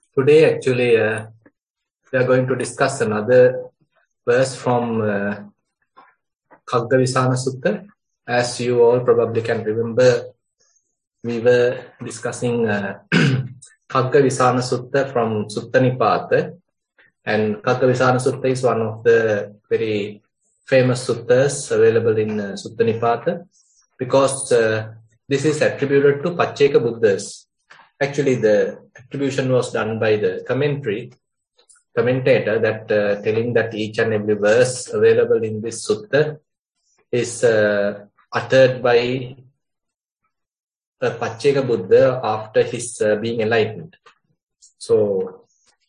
Today, actually, we are going to discuss another verse from Kaggavisana Sutta. As you all probably can remember, we were discussing Kaggavisana Sutta from Sutta Nipata. And Kaggavisana Sutta is one of the very famous suttas available in Sutta Nipata because this is attributed to Pacceka Buddhas. Actually, the attribution was done by the commentator that telling that each and every verse available in this sutta is uttered by a Pacceka Buddha after his being enlightened. So,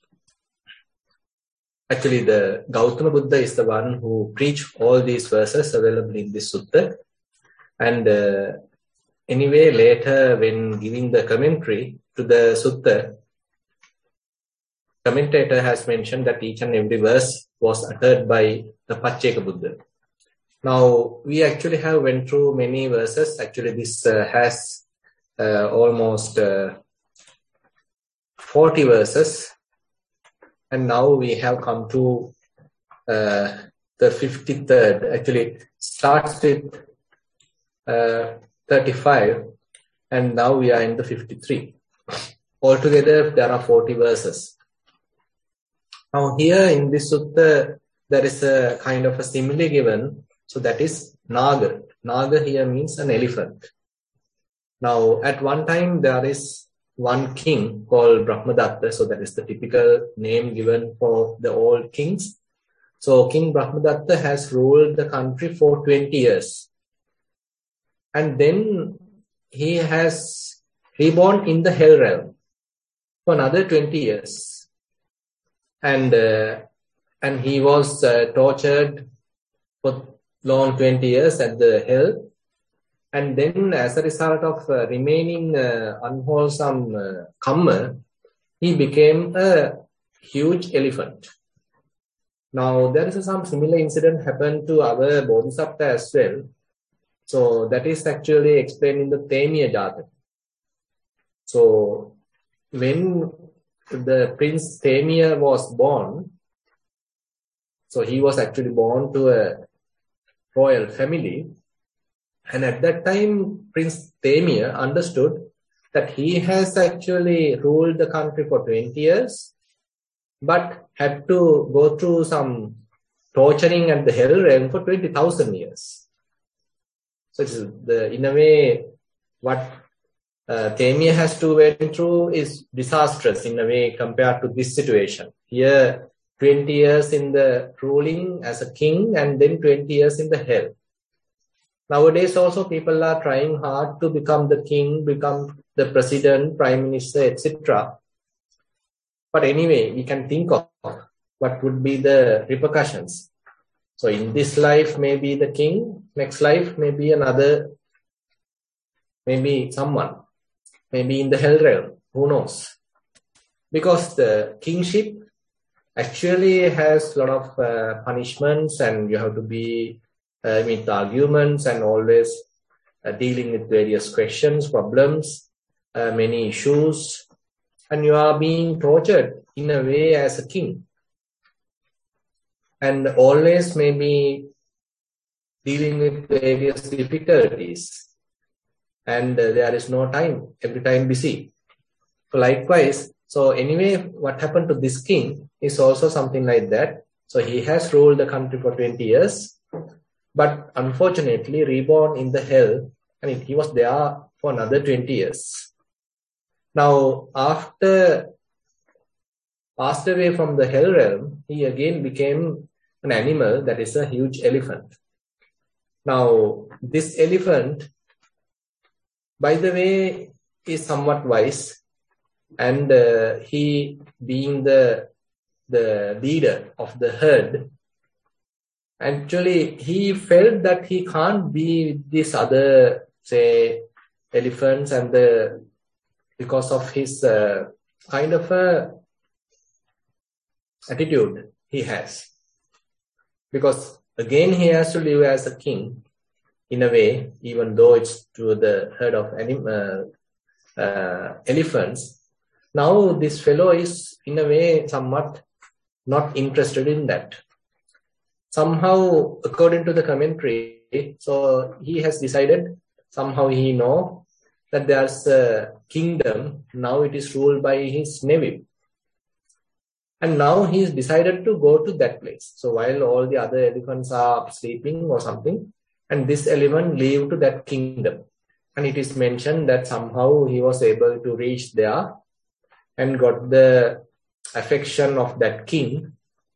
actually, the Gautama Buddha is the one who preached all these verses available in this sutta. And anyway, later when giving the commentary to the sutta, commentator has mentioned that each and every verse was uttered by the Pacceka Buddha. Now, we actually have went through many verses. Actually, this has almost 40 verses. And now we have come to the 53rd. Actually, it starts with 35, and now we are in the 53. Altogether, there are 40 verses. Now, here in this sutta, there is a kind of a simile given. So that is Naga. Naga here means an elephant. Now, at one time, there is one king called Brahmadatta. So that is the typical name given for the old kings. So King Brahmadatta has ruled the country for 20 years. And then he has reborn in the hell realm for another 20 years. And he was tortured for long 20 years at the hell. And then as a result of remaining unwholesome karma, he became a huge elephant. Now, there is some similar incident happened to our Bodhisattva as well. So that is actually explained in the Temiya Jataka. So when the Prince Temiya was born, so he was actually born to a royal family. And at that time, Prince Temiya understood that he has actually ruled the country for 20 years, but had to go through some torturing at the hell realm for 20,000 years. So in a way, what Temiya has to went through is disastrous in a way compared to this situation. Here, 20 years in the ruling as a king and then 20 years in the hell. Nowadays also people are trying hard to become the king, become the president, prime minister, etc. But anyway, we can think of what would be the repercussions. So in this life, maybe the king, next life, maybe another, maybe someone, maybe in the hell realm, who knows? Because the kingship actually has a lot of punishments and you have to be with arguments and always dealing with various questions, problems, many issues, and you are being tortured in a way as a king. And always maybe dealing with various difficulties. And there is no time, every time busy. So likewise, so anyway, what happened to this king is also something like that. So he has ruled the country for 20 years, but unfortunately reborn in the hell, and he was there for another 20 years. Now, after passed away from the hell realm, he again became an animal that is a huge elephant. Now, this elephant, by the way, is somewhat wise, and he being the leader of the herd, actually he felt that he can't be this other, say, elephants, and because of his kind of a attitude he has. Because again he has to live as a king in a way, even though it's to the herd of elephants. Now this fellow is in a way somewhat not interested in that. Somehow, according to the commentary, so he has decided, somehow he know that there's a kingdom, now it is ruled by his nephew. And now he's decided to go to that place. So while all the other elephants are sleeping or something, and this elephant leave to that kingdom. And it is mentioned that somehow he was able to reach there and got the affection of that king.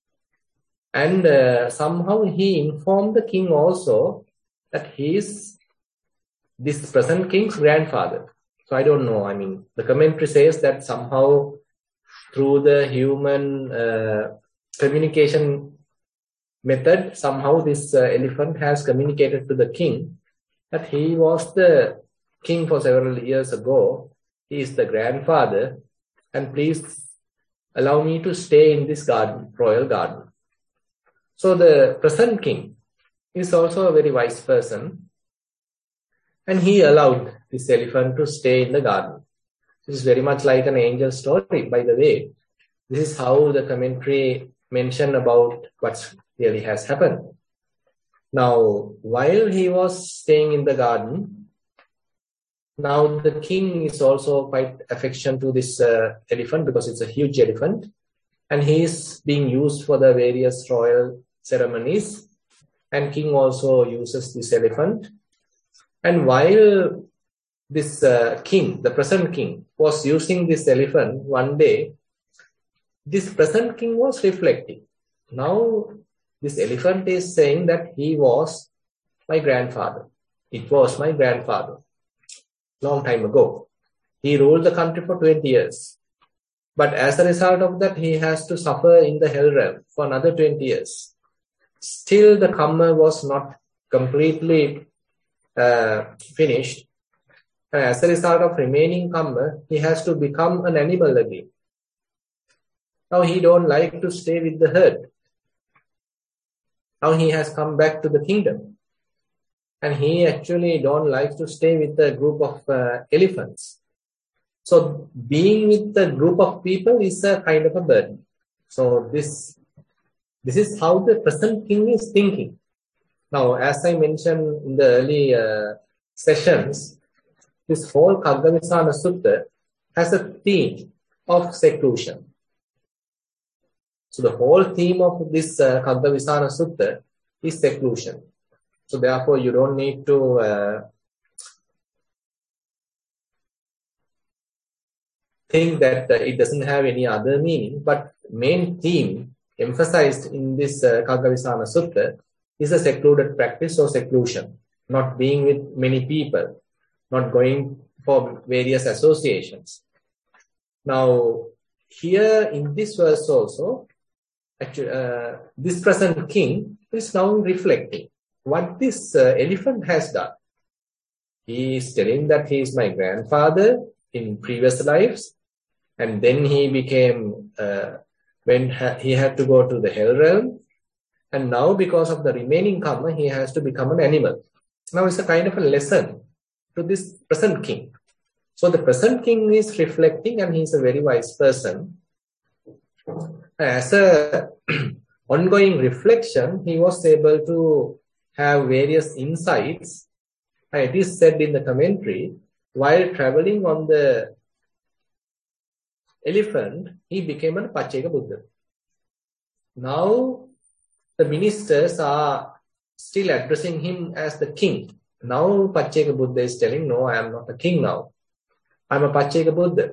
And somehow he informed the king also that he is this present king's grandfather. So I don't know. I mean, the commentary says that somehow through the human communication method, somehow this elephant has communicated to the king that he was the king for several years ago. He is the grandfather, and please allow me to stay in this garden, royal garden. So the present king is also a very wise person, and he allowed this elephant to stay in the garden. This is very much like an angel story, by the way. This is how the commentary mentioned about what really has happened. Now, while he was staying in the garden, now the king is also quite affection to this elephant because it's a huge elephant, and he is being used for the various royal ceremonies, and king also uses this elephant. And while this king, the present king, was using this elephant one day, this present king was reflecting. Now, this elephant is saying that he was my grandfather. It was my grandfather. Long time ago. He ruled the country for 20 years. But as a result of that, he has to suffer in the hell realm for another 20 years. Still, the karma was not completely finished. And as a result of remaining karma, he has to become an animal again. Now he don't like to stay with the herd. Now he has come back to the kingdom. And he actually don't like to stay with a group of elephants. So being with a group of people is a kind of a burden. So this is how the present king is thinking. Now, as I mentioned in the early sessions, this whole Kaggavisana Sutta has a theme of seclusion. So the whole theme of this Kaggavisana Sutta is seclusion. So therefore, you don't need to think that it doesn't have any other meaning. But main theme emphasized in this Kaggavisana Sutta is a secluded practice or seclusion, not being with many people, not going for various associations. Now, here in this verse also, actually, this present king is now reflecting what this elephant has done. He is telling that he is my grandfather in previous lives, and then he became, when he had to go to the hell realm, and now because of the remaining karma, he has to become an animal. Now it's a kind of a lesson to this present king. So the present king is reflecting, and he is a very wise person. As a ongoing reflection, he was able to have various insights. And it is said in the commentary, while traveling on the elephant, he became a Pacceka Buddha. Now, the ministers are still addressing him as the king. Now, Pacceka Buddha is telling, no, I am not a king now. I am a Pacceka Buddha.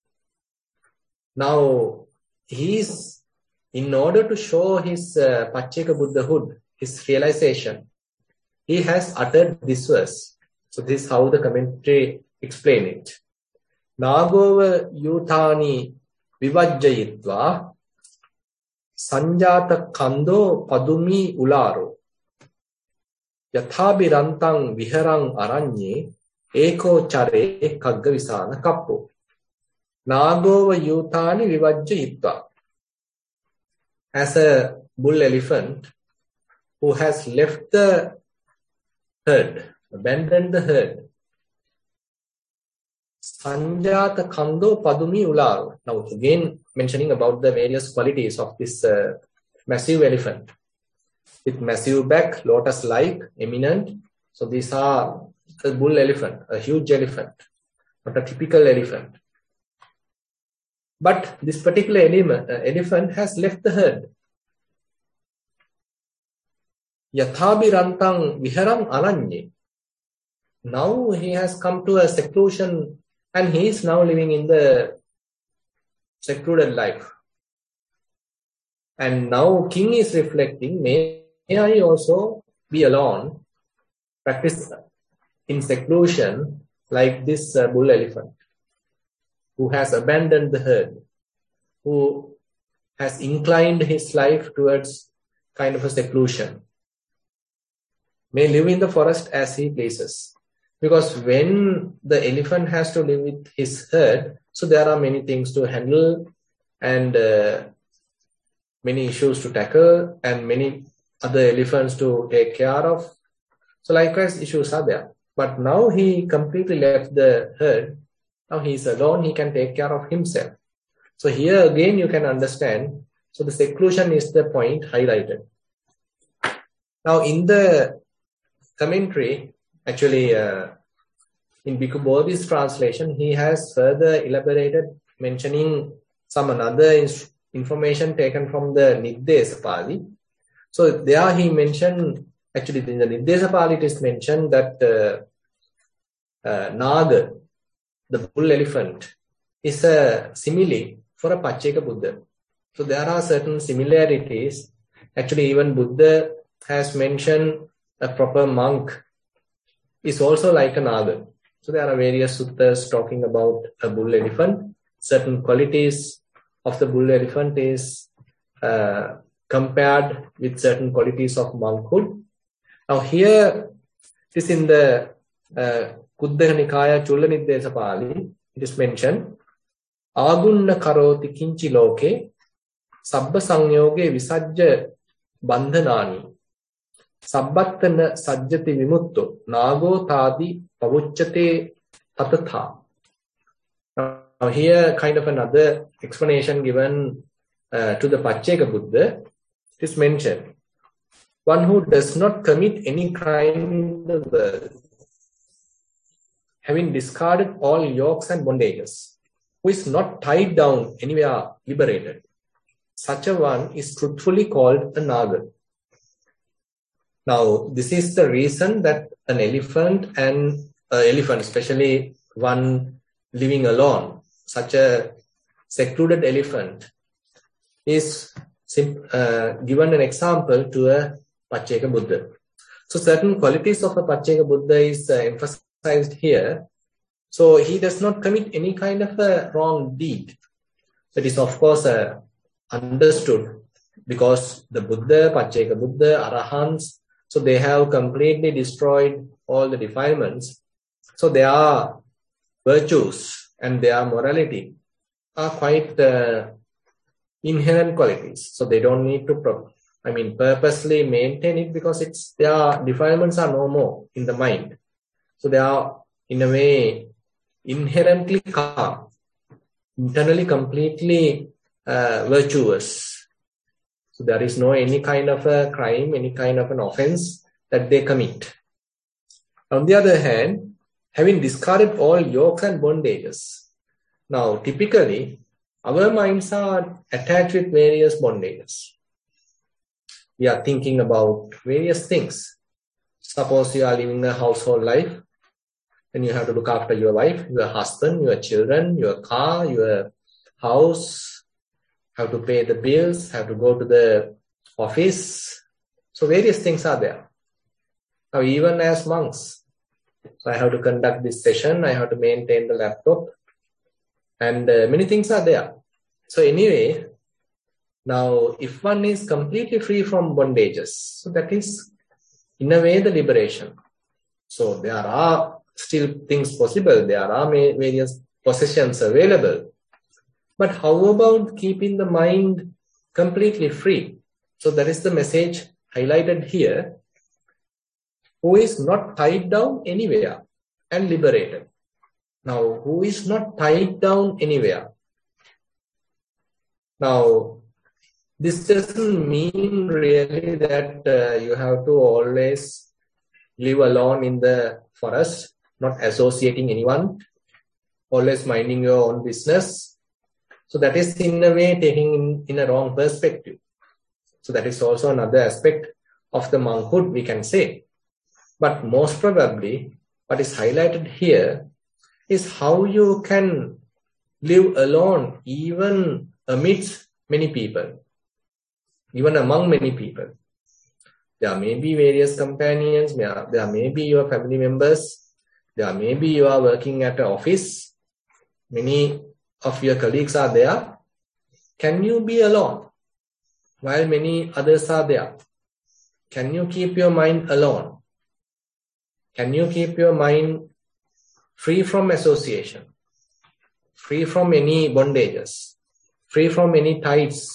Now, in order to show his Pacceka Buddhahood, his realization, he has uttered this verse. So this is how the commentary explain it. Nagova yutani vivajjayitva sanjata kando padumi ularo yathabirantang viharang aranye eko chare Kaggavisana kappo. Nagova yutani vivajjayitva. As a bull elephant who has left the herd, abandoned the herd, Sanjata Kando Padumi Ularu. Now again mentioning about the various qualities of this massive elephant. With massive back, lotus-like, eminent. So these are the bull elephant, a huge elephant, not a typical elephant. But this particular elephant has left the herd. Yathabirantang viharam alanye. Now he has come to a seclusion and he is now living in the secluded life. And now king is reflecting, may I also be alone, practice in seclusion like this bull elephant, who has abandoned the herd, who has inclined his life towards kind of a seclusion, may live in the forest as he pleases. Because when the elephant has to live with his herd, so there are many things to handle and many issues to tackle and many other elephants to take care of. So likewise, issues are there. But now he completely left the herd. Now he is alone, he can take care of himself. So here again you can understand, so the seclusion is the point highlighted. Now in the commentary, actually in Bhikkhu Bodhi's translation, he has further elaborated, mentioning some another information taken from the Niddesa Pali. So there he mentioned, actually in the Niddesa Pali it is mentioned that Naga, the bull elephant, is a simile for a Pacceka Buddha. So there are certain similarities. Actually even Buddha has mentioned a proper monk is also like a Naga. So there are various suttas talking about a bull elephant. Certain qualities of the bull elephant is compared with certain qualities of monkhood. Now here, it is in the Kuddaka Nikaya Chulla Niddesa Pali, it is mentioned, Agunna karoti kinchi loke, sabba sangyoge visajja bandhanani, sabbattana sajjati vimutto, nago tadi pavucchate tatatha. Now here kind of another explanation given to the Pacceka Buddha. It is mentioned, one who does not commit any crime in the world, having discarded all yokes and bondages, who is not tied down anywhere, liberated. Such a one is truthfully called a Naga. Now, this is the reason that an elephant, especially one living alone, such a secluded elephant, is given an example to a Pacceka Buddha. So certain qualities of a Pacceka Buddha is emphasized here. So he does not commit any kind of a wrong deed. That is of course understood because the Buddha, Pacceka Buddha, Arahants, so they have completely destroyed all the defilements. So their virtues and their morality are quite inherent qualities. So they don't need to purposely maintain it because their defilements are no more in the mind. So they are in a way inherently calm, internally completely virtuous. So there is no any kind of a crime, any kind of an offense that they commit. On the other hand, having discarded all yokes and bondages. Now typically, our minds are attached with various bondages. We are thinking about various things. Suppose you are living a household life, then you have to look after your wife, your husband, your children, your car, your house, have to pay the bills, have to go to the office. So various things are there. Now even as monks, so I have to conduct this session, I have to maintain the laptop, and many things are there. So anyway, now if one is completely free from bondages, so that is in a way the liberation. So there are still things possible, there are various possessions available. But how about keeping the mind completely free? So that is the message highlighted here. Who is not tied down anywhere and liberated. Now, who is not tied down anywhere? Now, this doesn't mean really that you have to always live alone in the forest, not associating anyone, always minding your own business. So that is in a way taking in a wrong perspective. So that is also another aspect of the monkhood, we can say. But most probably, what is highlighted here is how you can live alone even amidst many people, even among many people. There may be various companions, there may be your family members, there may be you are working at an office, many of your colleagues are there. Can you be alone while many others are there? Can you keep your mind alone? Can you keep your mind free from association, free from any bondages, free from any ties?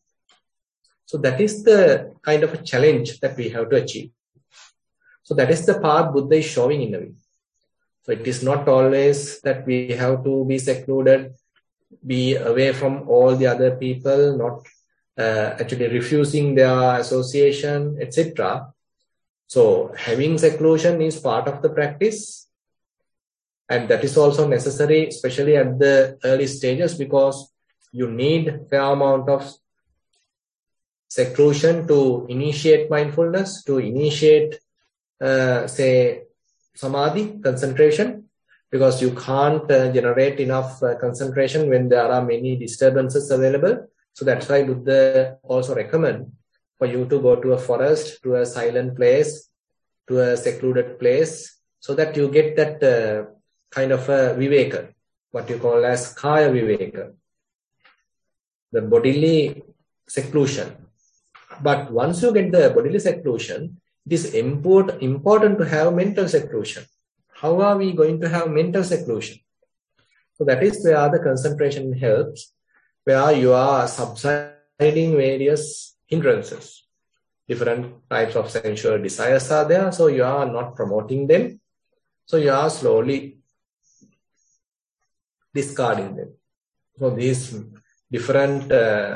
So that is the kind of a challenge that we have to achieve. So that is the path Buddha is showing in a way. So it is not always that we have to be secluded, be away from all the other people, not actually refusing their association, etc. So having seclusion is part of the practice, and that is also necessary, especially at the early stages, because you need a fair amount of seclusion to initiate mindfulness, to initiate, say, samadhi, concentration, because you can't generate enough concentration when there are many disturbances available. So that's why Buddha also recommend for you to go to a forest, to a silent place, to a secluded place, so that you get that kind of a viveka, what you call as kaya viveka, the bodily seclusion. But once you get the bodily seclusion, it is important to have mental seclusion. How are we going to have mental seclusion? So that is where the concentration helps, where you are subsiding various hindrances. Different types of sensual desires are there, so you are not promoting them. So you are slowly discarding them. So these different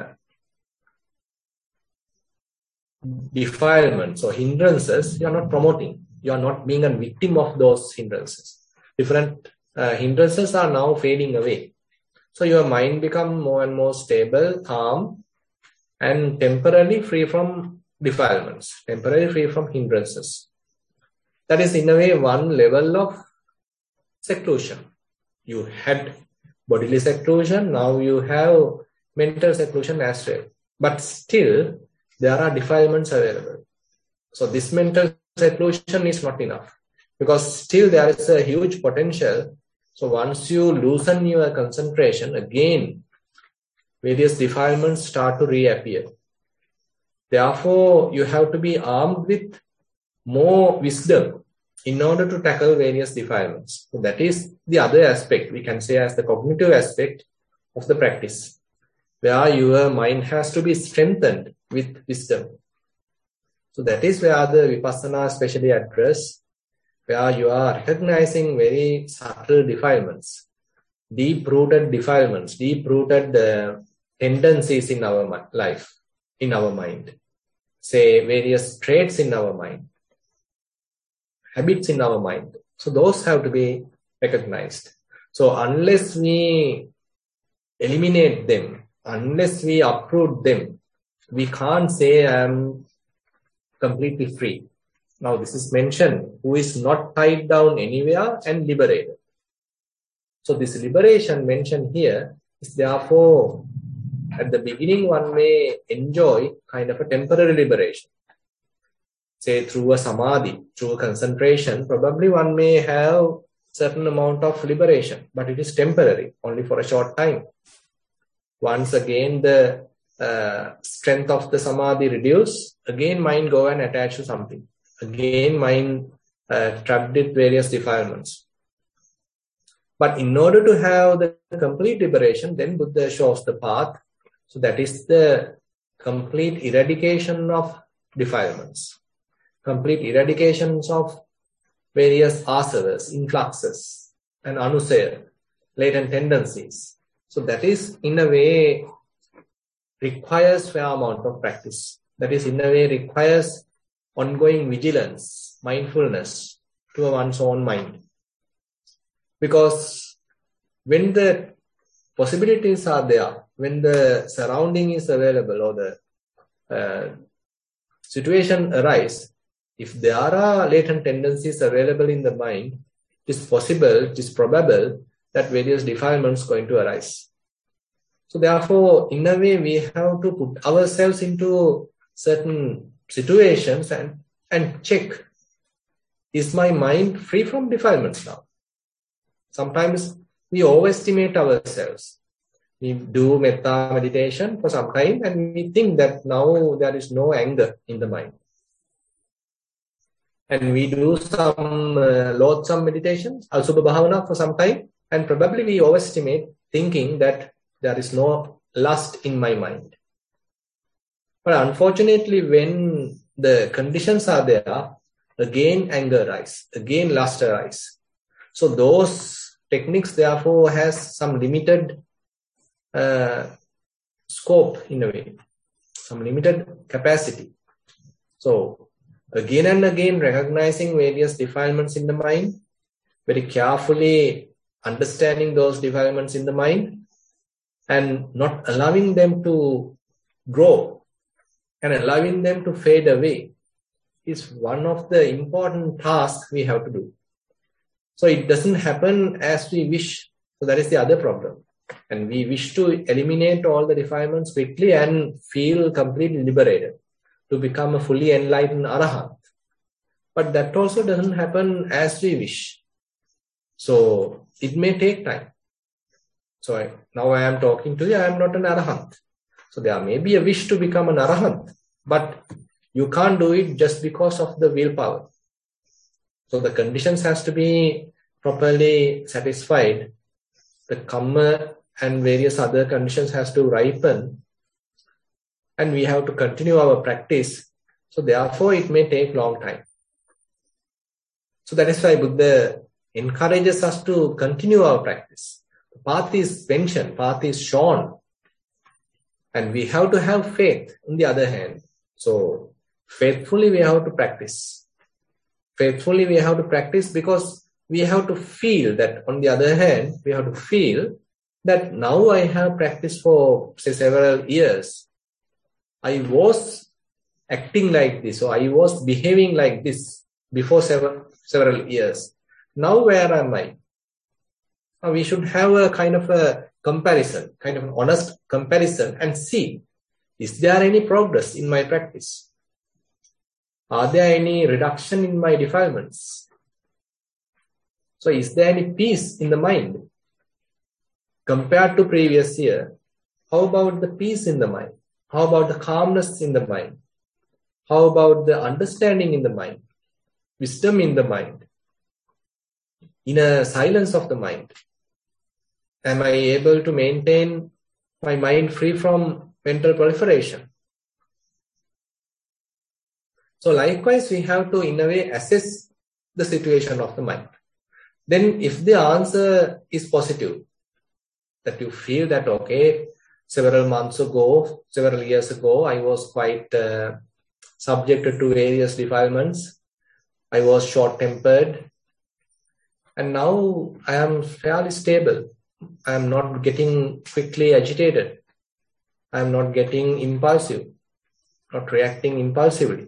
defilements or hindrances, you are not promoting. You are not being a victim of those hindrances. Different hindrances are now fading away. So your mind becomes more and more stable, calm, and temporarily free from defilements, temporarily free from hindrances. That is in a way one level of seclusion. You had bodily seclusion, now you have mental seclusion as well. But still, there are defilements available. So this mental seclusion is not enough, because still there is a huge potential. So once you loosen your concentration, again, various defilements start to reappear. Therefore, you have to be armed with more wisdom in order to tackle various defilements. So that is the other aspect, we can say, as the cognitive aspect of the practice, where your mind has to be strengthened with wisdom. So that is where the Vipassana especially address, where you are recognizing very subtle defilements, deep-rooted defilements, deep-rooted tendencies in our life, in our mind. Say various traits in our mind, habits in our mind. So those have to be recognized. So unless we eliminate them, unless we uproot them, we can't say I'm completely free. Now this is mentioned, who is not tied down anywhere and liberated. So this liberation mentioned here is therefore, at the beginning one may enjoy kind of a temporary liberation. Say through a samadhi, through a concentration, probably one may have certain amount of liberation, but it is temporary, only for a short time. Once again the strength of the samadhi reduce, again mind go and attach to something. Again mind trapped with various defilements. But in order to have the complete liberation, then Buddha shows the path. So that is the complete eradication of defilements, complete eradications of various asavas, influxes, and anusaya, latent tendencies. So that is in a way requires fair amount of practice. That is in a way requires ongoing vigilance, mindfulness to one's own mind. Because when the possibilities are there, when the surrounding is available or the situation arises, if there are latent tendencies available in the mind, it is possible, it is probable that various defilements are going to arise. So therefore, in a way, we have to put ourselves into certain situations and check, is my mind free from defilements now? Sometimes we overestimate ourselves. We do metta meditation for some time and we think that now there is no anger in the mind. And we do some loathsome meditations, Asubha Bhavana for some time, and probably we overestimate thinking that there is no lust in my mind. But unfortunately, when the conditions are there, again anger arises, again lust arises. So those techniques therefore has some limited scope in a way, some limited capacity. So again and again recognizing various defilements in the mind, very carefully understanding those defilements in the mind and not allowing them to grow and allowing them to fade away is one of the important tasks we have to do. So it doesn't happen as we wish. So that is the other problem. And we wish to eliminate all the defilements quickly and feel completely liberated to become a fully enlightened arahant. But that also doesn't happen as we wish. So it may take time. So now I am talking to you, I am not an arahant. So there may be a wish to become an arahant, but you can't do it just because of the willpower. So the conditions has to be properly satisfied. The karma and various other conditions has to ripen. And we have to continue our practice. So therefore it may take long time. So that is why Buddha encourages us to continue our practice. The path is mentioned, path is shown. And we have to have faith on the other hand. So faithfully we have to practice. Faithfully we have to practice because we have to feel that on the other hand, we have to feel that now I have practiced for say several years. I was acting like this or I was behaving like this before several years. Now where am I? Now we should have a kind of a comparison, kind of an honest comparison and see, is there any progress in my practice? Are there any reduction in my defilements? So is there any peace in the mind? Compared to previous year, how about the peace in the mind? How about the calmness in the mind? How about the understanding in the mind? Wisdom in the mind? Inner silence of the mind? Am I able to maintain my mind free from mental proliferation? So likewise, we have to in a way assess the situation of the mind. Then if the answer is positive, that you feel that, okay, several months ago, several years ago, I was quite subjected to various defilements. I was short-tempered. And now I am fairly stable. I am not getting quickly agitated. I am not getting impulsive, not reacting impulsively.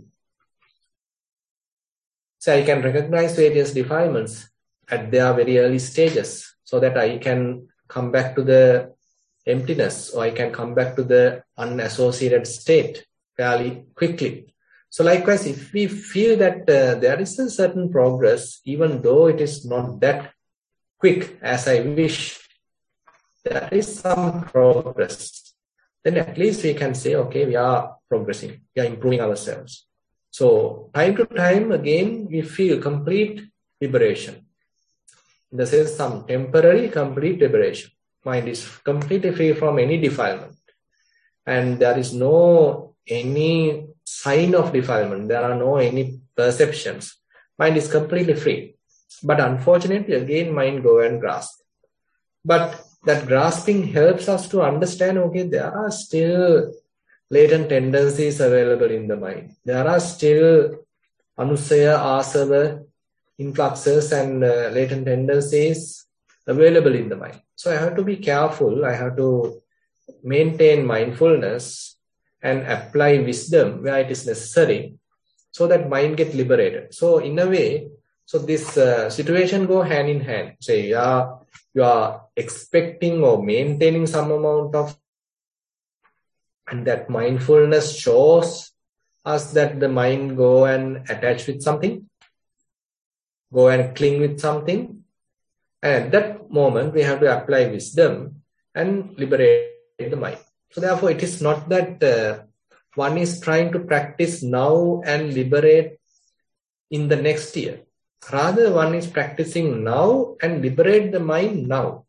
So I can recognize various defilements at their very early stages so that I can come back to the emptiness or I can come back to the unassociated state fairly quickly. So likewise, if we feel that there is a certain progress, even though it is not that quick as I wish, there is some progress, then at least we can say, okay, we are progressing, we are improving ourselves. So time to time, again, we feel complete liberation. In the sense, some temporary complete liberation. Mind is completely free from any defilement. And there is no any sign of defilement. There are no any perceptions. Mind is completely free. But unfortunately, again, mind go and grasp. But that grasping helps us to understand, okay, there are still latent tendencies available in the mind. There are still anusaya, asava, influxes and latent tendencies available in the mind. So I have to be careful. I have to maintain mindfulness and apply wisdom where it is necessary so that mind get liberated. So in a way, so this situation go hand in hand. Say you are expecting or maintaining some amount of, and that mindfulness shows us that the mind go and attach with something, go and cling with something. And at that moment, we have to apply wisdom and liberate the mind. So therefore, it is not that one is trying to practice now and liberate in the next year. Rather, one is practicing now and liberate the mind now.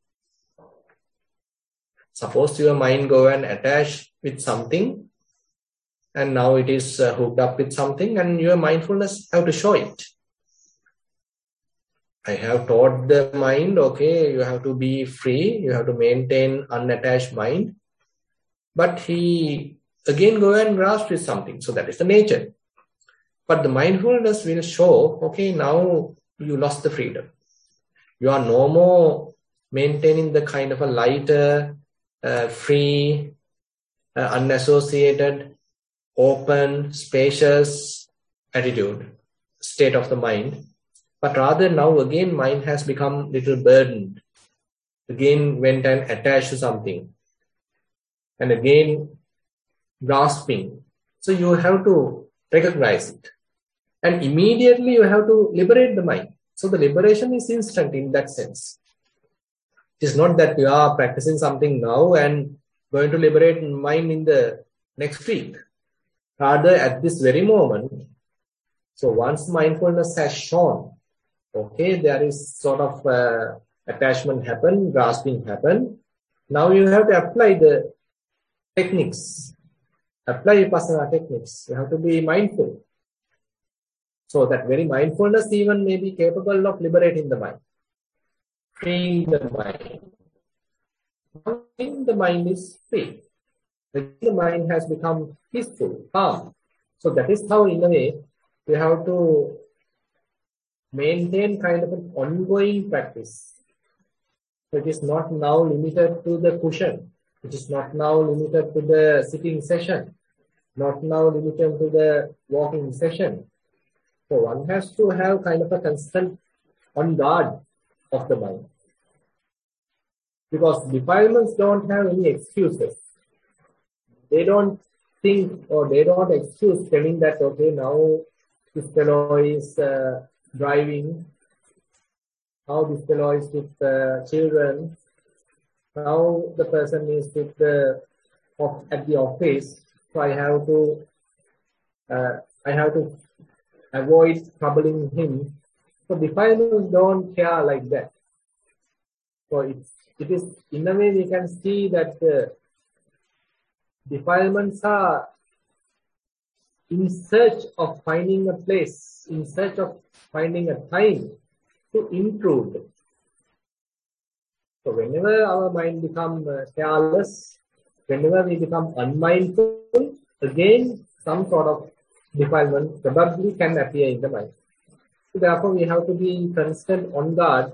Suppose your mind go and attach with something, and now it is hooked up with something, and your mindfulness have to show it. I have taught the mind, okay, you have to be free, you have to maintain unattached mind. But he again go and grasp with something. So that is the nature. But the mindfulness will show, okay, now you lost the freedom. You are no more maintaining the kind of a lighter, free, unassociated, open, spacious attitude, state of the mind. But rather now again mind has become little burdened. Again went and attached to something. And again grasping. So you have to recognize it. And immediately you have to liberate the mind. So the liberation is instant in that sense. It is not that you are practicing something now and going to liberate mind in the next week. Rather at this very moment. So once mindfulness has shown, okay, there is sort of attachment happen, grasping happen. Now you have to apply the techniques. Apply Vipassana techniques. You have to be mindful. So that very mindfulness even may be capable of liberating the mind. Freeing the mind. Now the mind is free. The mind has become peaceful, calm. So that is how in a way we have to maintain kind of an ongoing practice. So it is not now limited to the cushion. It is not now limited to the sitting session. Not now limited to the walking session. So one has to have kind of a constant on guard of the mind. Because defilements don't have any excuses. They don't think or they don't excuse telling that, okay, now this fellow is driving, now this fellow is with children, now the person is with at the office, so I have to avoid troubling him. So defilements don't care like that. So it is in a way we can see that defilements are in search of finding a place, in search of finding a time to intrude. So whenever our mind becomes careless, whenever we become unmindful, again some sort of defilement probably can appear in the mind. So therefore we have to be constant on guard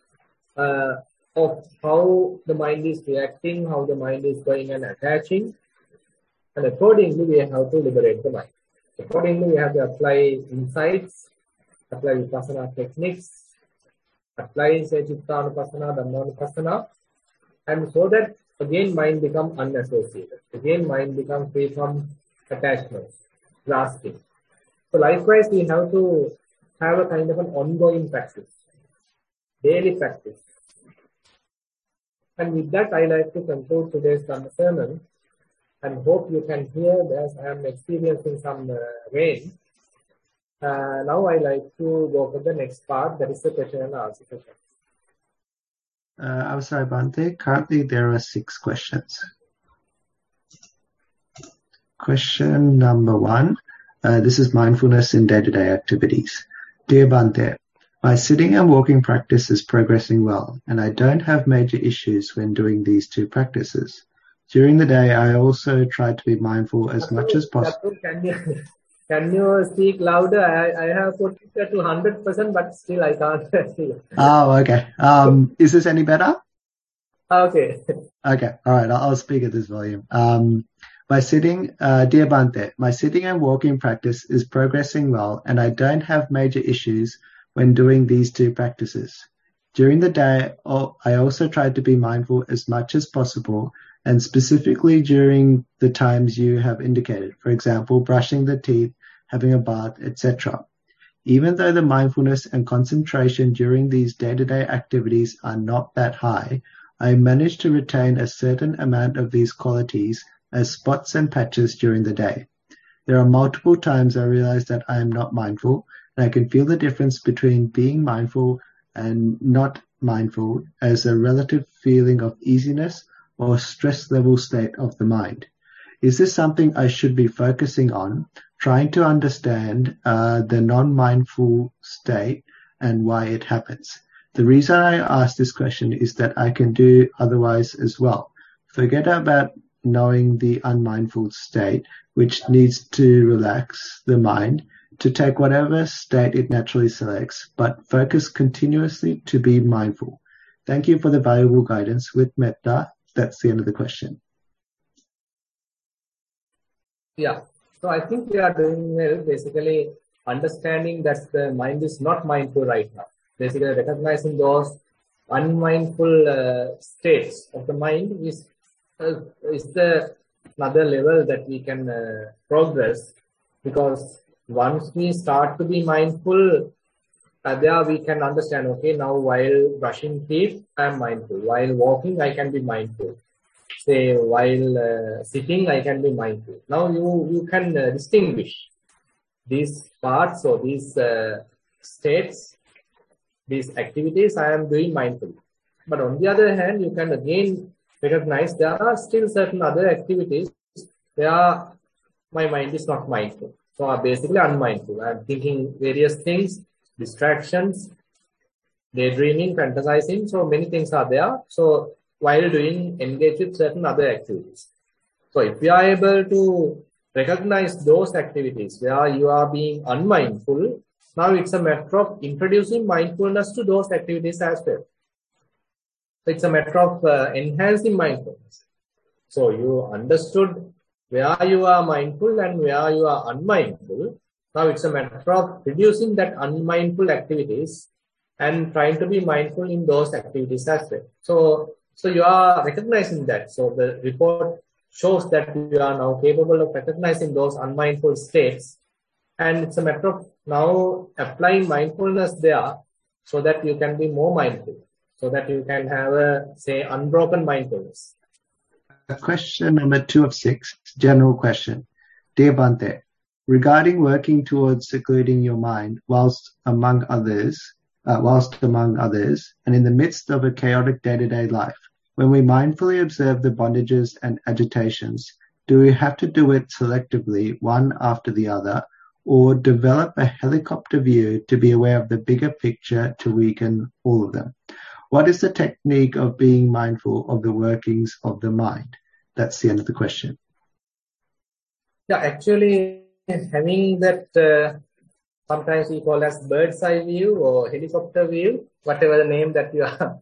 of how the mind is reacting, how the mind is going and attaching. And accordingly, we have to liberate the mind. Accordingly, we have to apply insights, apply Vipassana techniques, apply Chittanupassana, Dhammanupassana, and so that again mind becomes unassociated. Again mind becomes free from attachments, grasping. So likewise, we have to have a kind of an ongoing practice, daily practice. And with that, I like to conclude today's sermon. And hope you can hear as I am experiencing some rain. Now I like to go for the next part, that is the question and answer session. I'm sorry, Bhante. Currently there are 6 questions. Question number 1. This is mindfulness in day-to-day activities. Dear Bhante, My sitting and walking practice is progressing well, and I don't have major issues when doing these two practices. During the day, I also try to be mindful as much as possible. Can you speak louder? I have put it to 100%, but still I can't see. Oh, okay. Is this any better? Okay. Okay. All right. I'll speak at this volume. Dear Bhante, my sitting and walking practice is progressing well, and I don't have major issues when doing these two practices. During the day, I also try to be mindful as much as possible, and specifically during the times you have indicated, for example, brushing the teeth, having a bath, etc. Even though the mindfulness and concentration during these day-to-day activities are not that high, I manage to retain a certain amount of these qualities as spots and patches during the day. There are multiple times I realize that I am not mindful, and I can feel the difference between being mindful and not mindful as a relative feeling of easiness or stress level state of the mind. Is this something I should be focusing on, trying to understand the non-mindful state and why it happens? The reason I ask this question is that I can do otherwise as well. Forget about knowing the unmindful state, which needs to relax the mind to take whatever state it naturally selects, but focus continuously to be mindful. Thank you for the valuable guidance with metta. That's the end of the question. Yeah. So I think we are doing well, basically understanding that the mind is not mindful right now. Basically recognizing those unmindful states of the mind is the another level that we can progress, because once we start to be mindful, there we can understand, okay, now while brushing teeth, I am mindful. While walking, I can be mindful. Say while sitting, I can be mindful. Now you can distinguish these parts or these states, these activities I am doing mindfully. But on the other hand, you can again recognize there are still certain other activities where my mind is not mindful. So I'm basically unmindful. I'm thinking various things, distractions, daydreaming, fantasizing. So many things are there. So while engage with certain other activities. So if you are able to recognize those activities where you are being unmindful, now it's a matter of introducing mindfulness to those activities as well. It's a matter of enhancing mindfulness. So you understood where you are mindful and where you are unmindful. Now it's a matter of reducing that unmindful activities and trying to be mindful in those activities as well. So you are recognizing that. So the report shows that you are now capable of recognizing those unmindful states. And it's a matter of now applying mindfulness there so that you can be more mindful, so that you can have a, say, unbroken mindfulness. Question number 2 of 6, general question. Dear Bhante, regarding working towards secluding your mind whilst among others, and in the midst of a chaotic day-to-day life, when we mindfully observe the bondages and agitations, do we have to do it selectively, one after the other, or develop a helicopter view to be aware of the bigger picture to weaken all of them? What is the technique of being mindful of the workings of the mind? That's the end of the question. Yeah, actually, having that sometimes we call as bird's eye view or helicopter view, whatever the name that you are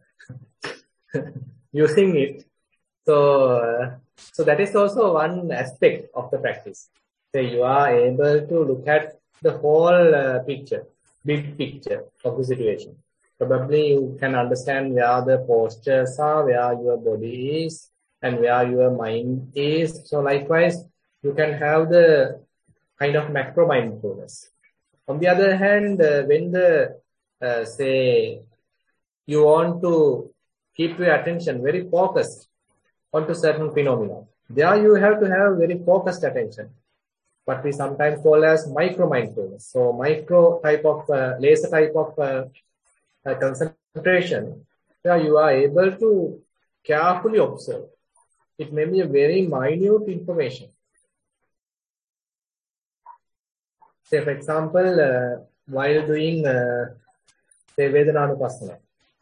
using it. So that is also one aspect of the practice. So you are able to look at the whole picture, big picture of the situation. Probably you can understand where the postures are, where your body is, and where your mind is. So likewise, you can have the kind of macro mindfulness. On the other hand, when say you want to keep your attention very focused onto certain phenomena, there you have to have very focused attention, what we sometimes call as micro mindfulness. So micro type of laser type of concentration, where you are able to carefully observe. It may be a very minute information. Say, for example, while doing say Vedanānupassana.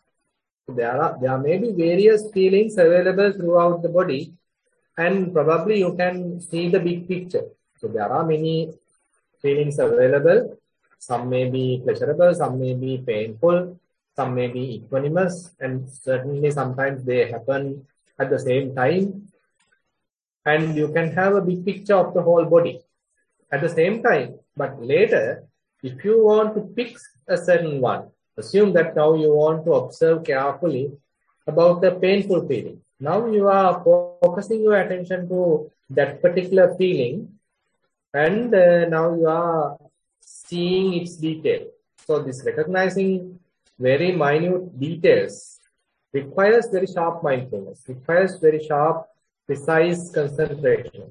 There may be various feelings available throughout the body, and probably you can see the big picture. So there are many feelings available. Some may be pleasurable, some may be painful, some may be equanimous, and certainly sometimes they happen at the same time. And you can have a big picture of the whole body at the same time. But later, if you want to pick a certain one, assume that now you want to observe carefully about the painful feeling. Now you are focusing your attention to that particular feeling, and now you are seeing its detail. So this recognizing very minute details requires very sharp mindfulness, requires very sharp, precise concentration.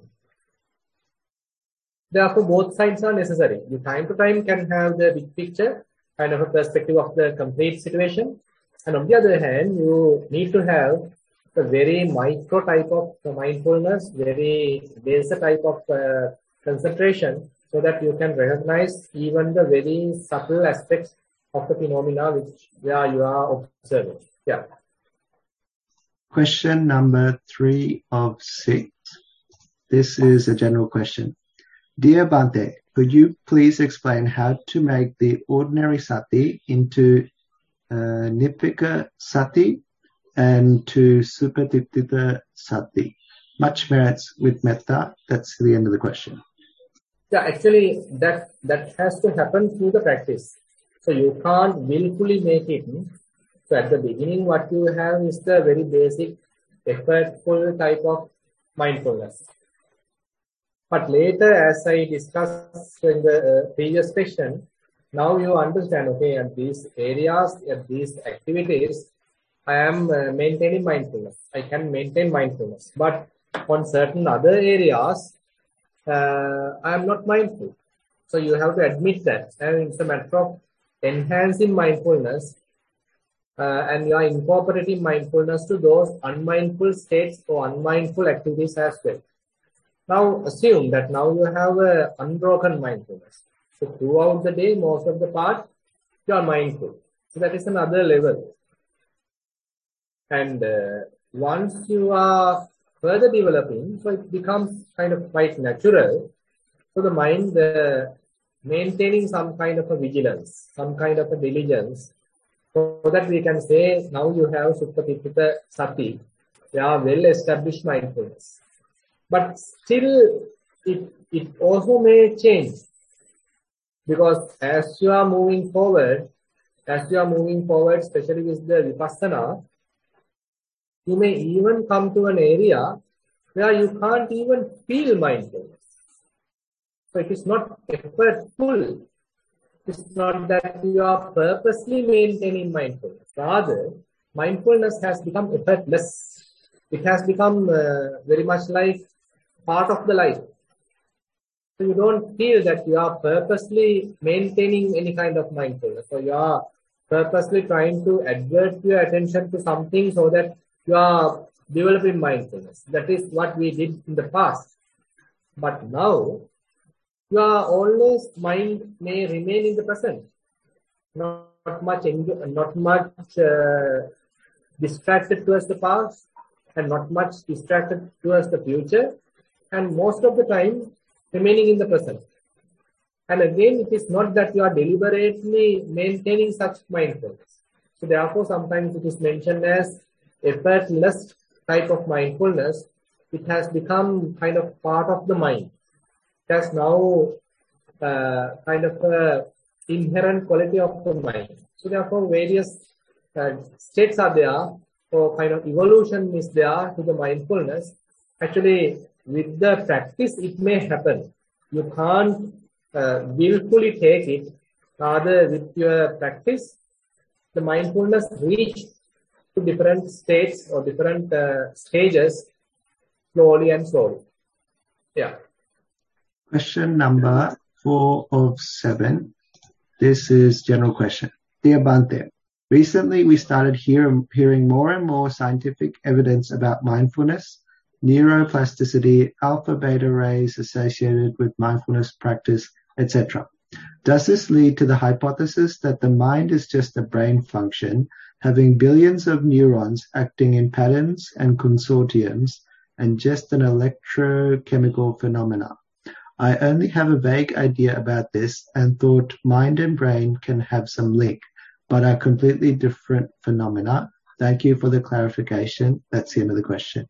Therefore, both sides are necessary. You time to time can have the big picture, kind of a perspective of the complete situation. And on the other hand, you need to have a very micro type of mindfulness, very basic type of concentration, so that you can recognize even the very subtle aspects of the phenomena which you are observing. Yeah. Question number 3 of 6. This is a general question. Dear Bhante, could you please explain how to make the ordinary sati into nipika sati and to supatipita sati? Much merits with metta. That's the end of the question. Yeah, actually, that has to happen through the practice. So you can't willfully make it. So at the beginning, what you have is the very basic, effortful type of mindfulness. But later, as I discussed in the previous question, now you understand, okay, at these areas, at these activities, I am maintaining mindfulness. I can maintain mindfulness. But on certain other areas, I am not mindful. So you have to admit that. And it's a matter of enhancing mindfulness, and you are incorporating mindfulness to those unmindful states or unmindful activities as well. Now assume that now you have a unbroken mindfulness. So throughout the day, most of the part, you are mindful. So that is another level. And once you are further developing, so it becomes kind of quite natural. So the mind maintaining some kind of a vigilance, some kind of a diligence, so that we can say now you have supatipita sati, well established mindfulness. But still, it also may change, because as you are moving forward, especially with the vipassana, you may even come to an area where you can't even feel mindfulness. So it is not effortful. It's not that you are purposely maintaining mindfulness. Rather, mindfulness has become effortless. It has become very much like part of the life. So you don't feel that you are purposely maintaining any kind of mindfulness. So you are purposely trying to advert your attention to something so that you are developing mindfulness. That is what we did in the past. But now, mind may remain in the present. Not much distracted towards the past, and not much distracted towards the future, and most of the time remaining in the present. And again, it is not that you are deliberately maintaining such mindfulness. So therefore, sometimes it is mentioned as effortless type of mindfulness. It has become kind of part of the mind. It has now kind of a inherent quality of the mind. So therefore, various states are there, or kind of evolution is there to the mindfulness. Actually, with the practice, it may happen. You can't willfully take it. Rather, with your practice, the mindfulness reach to different states or different stages slowly and slowly. Yeah. Question number 4 of 7. This is general question. Dear Bhante, recently we started hearing more and more scientific evidence about mindfulness, neuroplasticity, alpha beta rays associated with mindfulness practice, etc. Does this lead to the hypothesis that the mind is just a brain function, having billions of neurons acting in patterns and consortiums, and just an electrochemical phenomena? I only have a vague idea about this and thought mind and brain can have some link, but are completely different phenomena. Thank you for the clarification. That's the end of the question.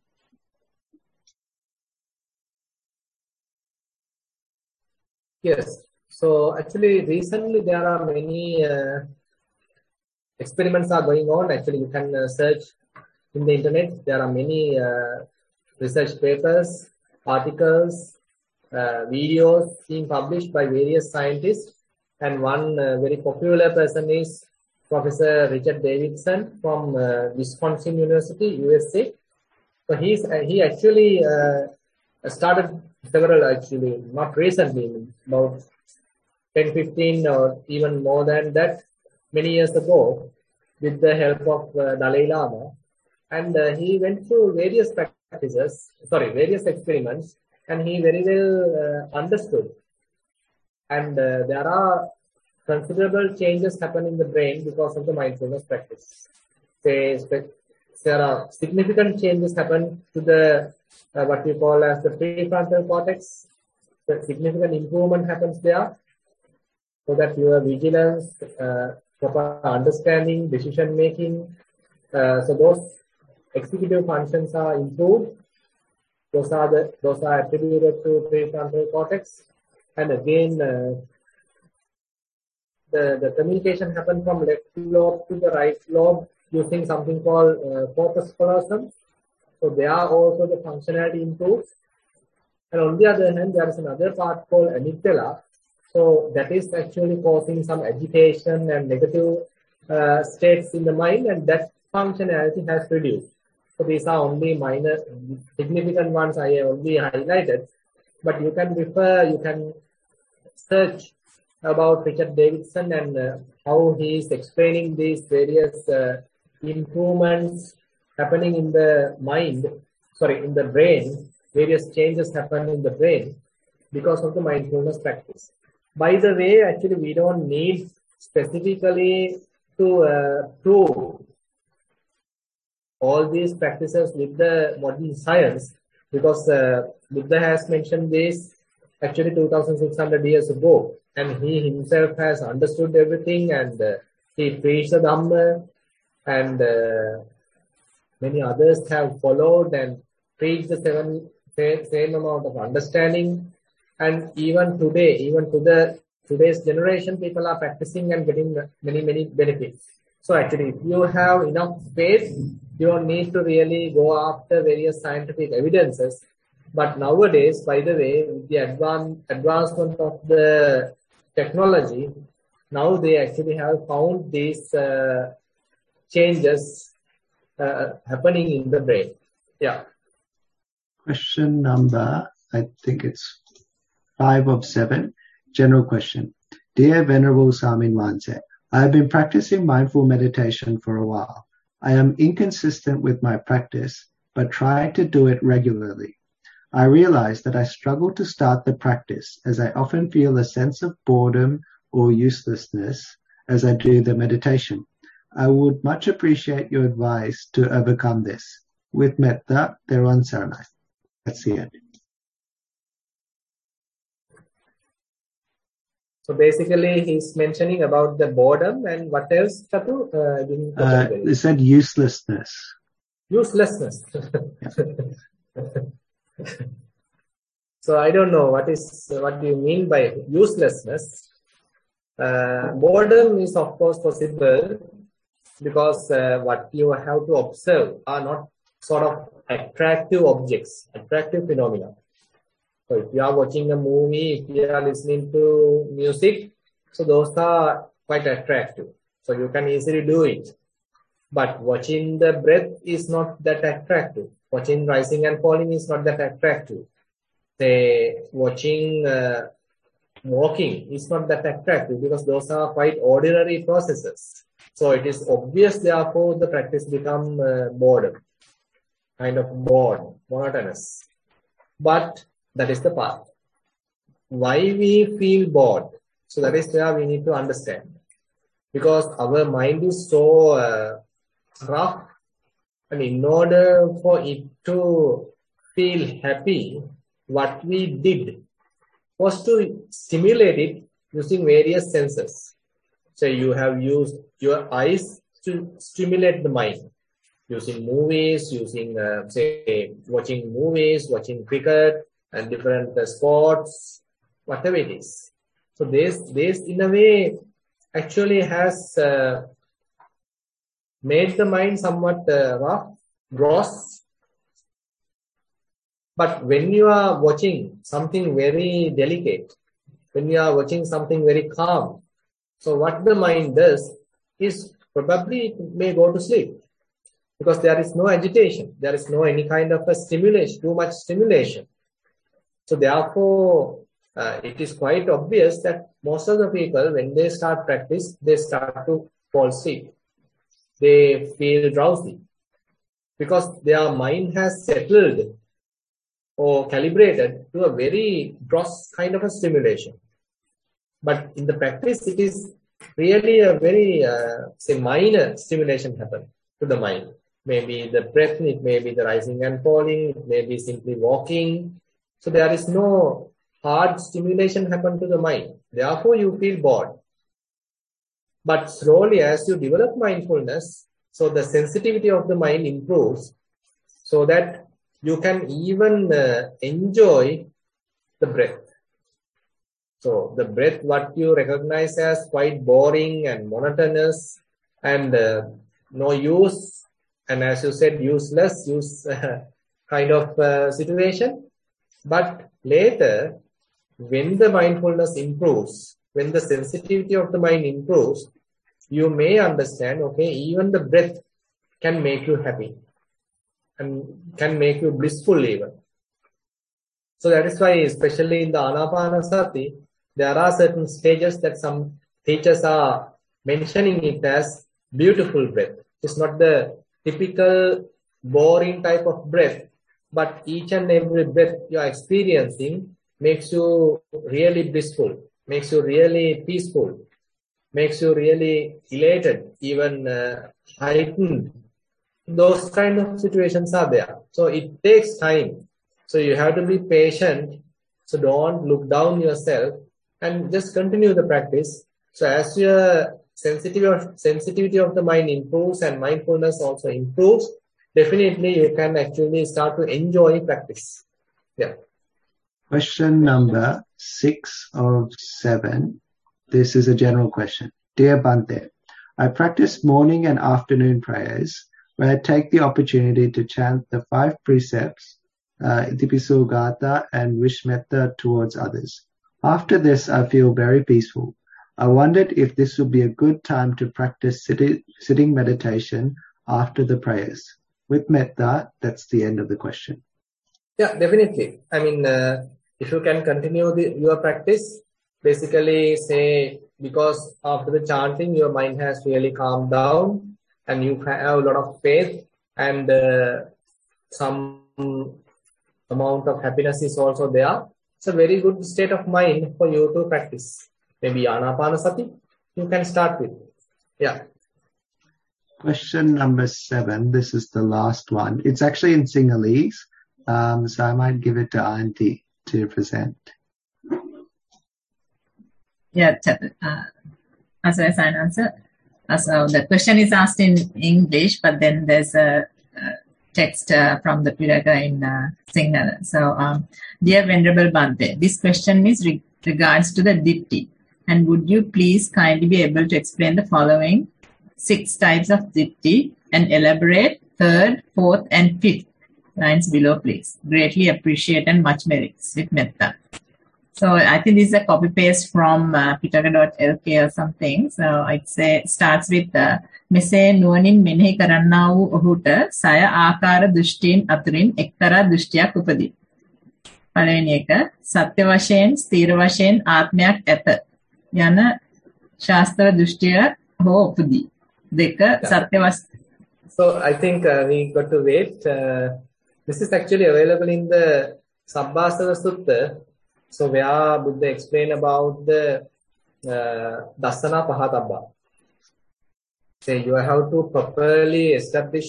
Yes. So actually, recently there are many experiments are going on. Actually, you can search in the internet. There are many research papers, articles, videos being published by various scientists. And one very popular person is Professor Richard Davidson from Wisconsin University, USA. So he actually started several, actually, not recently, about 10, 15 or even more than that, many years ago, with the help of Dalai Lama. And he went through various various experiments, and he very well understood. And there are considerable changes happen in the brain because of the mindfulness practice. There are significant changes happen to the what we call as the prefrontal cortex. The significant improvement happens there, so that your vigilance, proper understanding, decision making, so those executive functions are improved. Those are attributed to prefrontal cortex. And again, the communication happens from left lobe to the right lobe using something called corpus callosum. So there also the functionality improves. And on the other hand, there is another part called amygdala. So that is actually causing some agitation and negative states in the mind, and that functionality has reduced. So these are only minor, significant ones I have only highlighted. But you can search about Richard Davidson and how he is explaining these various improvements happening in the in the brain, various changes happen in the brain because of the mindfulness practice. By the way, actually, we don't need specifically to prove all these practices with the modern science, because Buddha has mentioned this actually 2,600 years ago, and he himself has understood everything, and he preached the Dhamma, and many others have followed and preached the same amount of understanding. And even today, today's generation, people are practicing and getting many benefits. So actually, if you have enough space, you don't need to really go after various scientific evidences. But nowadays, by the way, with the advancement of the technology, now they actually have found these changes happening in the brain. Yeah. Question number, I think it's 5 of 7. General question. Dear Venerable Samin Wanse, I have been practicing mindful meditation for a while. I am inconsistent with my practice, but try to do it regularly. I realize that I struggle to start the practice, as I often feel a sense of boredom or uselessness as I do the meditation. I would much appreciate your advice to overcome this. With metta, Theron Saranai. That's the end. So basically, he's mentioning about the boredom, and what else, Chatu? They said uselessness. Uselessness. So I don't know what do you mean by uselessness. Boredom is of course possible because what you have to observe are not sort of attractive objects, attractive phenomena. So if you are watching a movie, if you are listening to music, so those are quite attractive. So you can easily do it. But watching the breath is not that attractive. Watching rising and falling is not that attractive. Say, watching walking is not that attractive because those are quite ordinary processes. So it is obvious, therefore, the practice become boredom, kind of bored, monotonous. But that is the part. Why we feel bored? So that is where we need to understand. Because our mind is so rough, and in order for it to feel happy, what we did was to stimulate it using various senses. So you have used your eyes to stimulate the mind using movies, using say watching movies, watching cricket and different sports, whatever it is. So this in a way actually has made the mind somewhat rough, gross. But when you are watching something very delicate, when you are watching something very calm, so what the mind does is probably it may go to sleep because there is no agitation, there is no any kind of a stimulation, too much stimulation. So therefore, it is quite obvious that most of the people, when they start practice, they start to fall asleep. They feel drowsy because their mind has settled or calibrated to a very gross kind of a stimulation. But in the practice, it is really a very, say, minor stimulation happen to the mind. Maybe the breath, it may be the rising and falling, it may be simply walking. So there is no hard stimulation happen to the mind. Therefore, you feel bored. But slowly, as you develop mindfulness, so the sensitivity of the mind improves so that you can even enjoy the breath. So the breath, what you recognize as quite boring and monotonous and no use, and as you said, useless, kind of situation. But later, when the mindfulness improves, when the sensitivity of the mind improves, you may understand, okay, even the breath can make you happy and can make you blissful even. So that is why, especially in the Anapanasati, there are certain stages that some teachers are mentioning it as beautiful breath. It's not the typical boring type of breath, but each and every breath you are experiencing makes you really blissful, makes you really peaceful, makes you really elated, even heightened. Those kind of situations are there. So it takes time. So you have to be patient. So don't look down yourself and just continue the practice. So as your sensitivity of the mind improves and mindfulness also improves, definitely you can actually start to enjoy practice. Yeah. Question number 6 of 7. This is a general question. Dear Bhante, I practice morning and afternoon prayers where I take the opportunity to chant the 5 precepts, Itipiso Gatha and wish metta towards others. After this, I feel very peaceful. I wondered if this would be a good time to practice sitting meditation after the prayers. With metta, that's the end of the question. Yeah, definitely. I mean, if you can continue your practice, basically say, because after the chanting, your mind has really calmed down and you have a lot of faith and some amount of happiness is also there. It's a very good state of mind for you to practice. Maybe Anapanasati, you can start with. Yeah. Question number 7. This is the last one. It's actually in Sinhalese, so I might give it to Auntie to present. Yeah, as I answer. So the question is asked in English, but then there's a text from the Piraka in Sinhala. So, dear Venerable Bhante, this question is regards to the Ditti. And would you please kindly be able to explain the following 6 types of Ditti and elaborate 3rd, 4th, and 5th lines below, please. Greatly appreciate and much merits with metta. So I think this is a copy paste from pitaka.lk or something. So it starts with මෙසේ නුවණින් මෙනෙහි කරන්නා වූ ඔහුට සය ආකාර දෘෂ්ටීන් අතරින් එක්තරා දෘෂ්ටියක් උපදී. පළවෙනි එක සත්‍ය වශයෙන් ස්ථීර වශයෙන් ආත්මයක් ඇත යන ශාස්ත්‍ර දෘෂ්ටිය හෝ උපදී. දෙක සත්‍ය So I think we got to wait. This is actually available in the Sabbasava Sutta. So where Buddha explained about the dassana pahatabba. Say you have to properly establish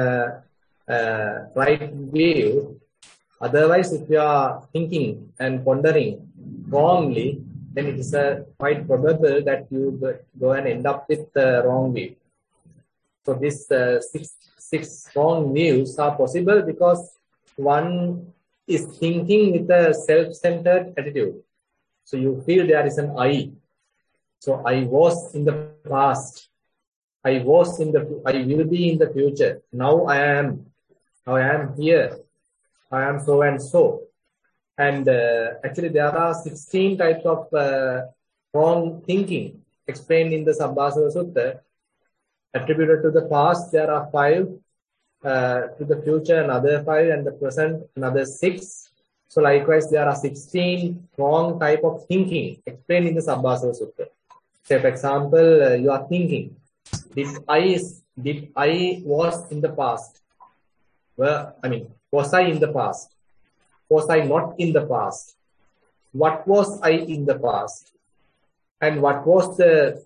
right view. Otherwise, if you are thinking and pondering wrongly, then it is quite probable that you go and end up with the wrong view. So these six wrong views are possible because one is thinking with a self-centered attitude. So you feel there is an I. So I was in the past. I will be in the future. Now I am here. I am so and so. And actually there are 16 types of wrong thinking explained in the Sabbasava Sutta. Attributed to the past, there are 5. To the future, another 5, and the present, another 6. So likewise, there are 16 wrong type of thinking explained in the Sabbasava Sutta. Say, for example, you are thinking, did I was in the past? Well, was I in the past? Was I not in the past? What was I in the past? And what was the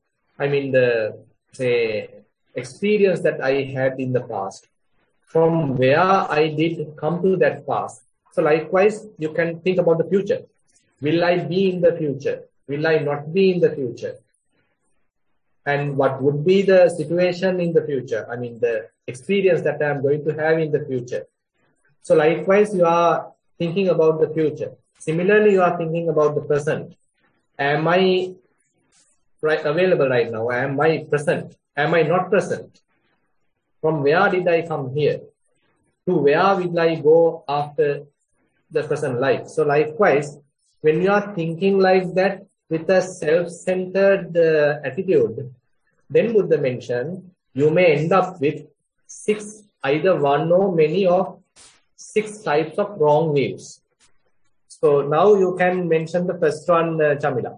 experience that I had in the past? From where I did come to that past. So likewise, you can think about the future. Will I be in the future? Will I not be in the future? And what would be the situation in the future? The experience that I am going to have in the future. So likewise, you are thinking about the future. Similarly, you are thinking about the present. Am I available right now? Am I present? Am I not present? From where did I come here? To where will I go after the present life? So likewise, when you are thinking like that with a self-centered attitude, then Buddha mentioned, you may end up with 6, either one or many of 6 types of wrong views. So now you can mention the first one, Chamila.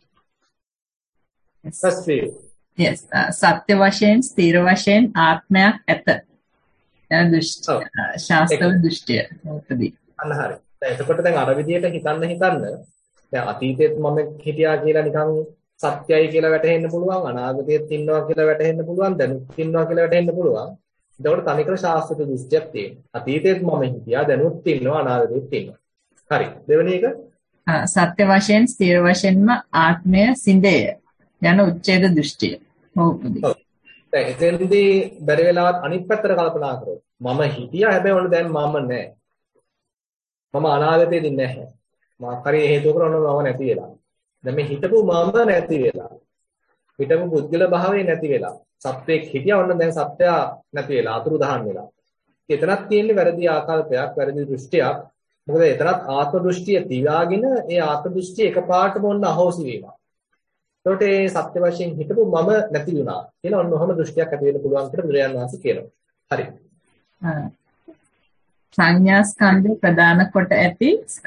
Yes. First view. Yes, සත්‍ය වශයෙන් ස්ථීර වශයෙන් ආත්මයක් ඇත. යන දෘෂ්ටි ශාස්ත්‍රව දෘෂ්ටිය මොකද? අන්න හරි. දැන් එතකොට දැන් අර විදියට හිතන්න දැන් අතීතයේත් මම හිටියා කියලා නිකන් සත්‍යයි කියලා වැටහෙන්න පුළුවන්, අනාගතයේත් ඉන්නවා කියලා වැටහෙන්න පුළුවන්, දැනුත් ඉන්නවා කියලා වැටහෙන්න පුළුවන්. එතකොට තනිකර ශාස්ත්‍රීය දෘෂ්ටියක් තියෙනවා. අතීතයේත් මම හිටියා, දැනුත් ඉන්නවා, අනාගතයේත් ඉන්නවා. හරි. දෙවෙනි එක සත්‍ය වශයෙන් ස්ථීර වශයෙන්ම ආත්මය සිඳේය යන උච්ඡේද දෘෂ්ටිය. දැන් එතෙන්දී බැරි වෙලාවත් අනිත් පැත්තට කල්පනා කරොත් මම හිටියා හැබැයි ඔන්න දැන් මම නැහැ. මම අනාගතයේදී නැහැ. මාක් හරි හේතුවකට ඔන්න මම නැති වෙලා. දැන් මේ හිටපු මම නැති වෙලා. හිටපු පුද්ගල භාවය නැති වෙලා. සත්‍යයක් හිටියා ඔන්න දැන් සත්‍යය නැති වෙලා අතුරුදහන් වෙලා. එතනක් තියෙන්නේ වැරදි ආකල්පයක්, වැරදි දෘෂ්ටියක්. මොකද එතනත් ආත්ම දෘෂ්ටිය තියාගෙන ඒ ආත්ම දෘෂ්ටිය එකපාරටම ඔන්න අහෝසි වීමක්. ඒකට ඒ සත්‍ය වශයෙන් හිටපු මම නැති වුණා කියලා ඔන්න ඔහම දෘෂ්ටියක් ඇති වෙන්න පුළුවන් කියලා බුදුරජාණන් වහන්සේ කියනවා. හරි. සංඥා ස්කන්ධය ප්‍රදාන කොට ඇති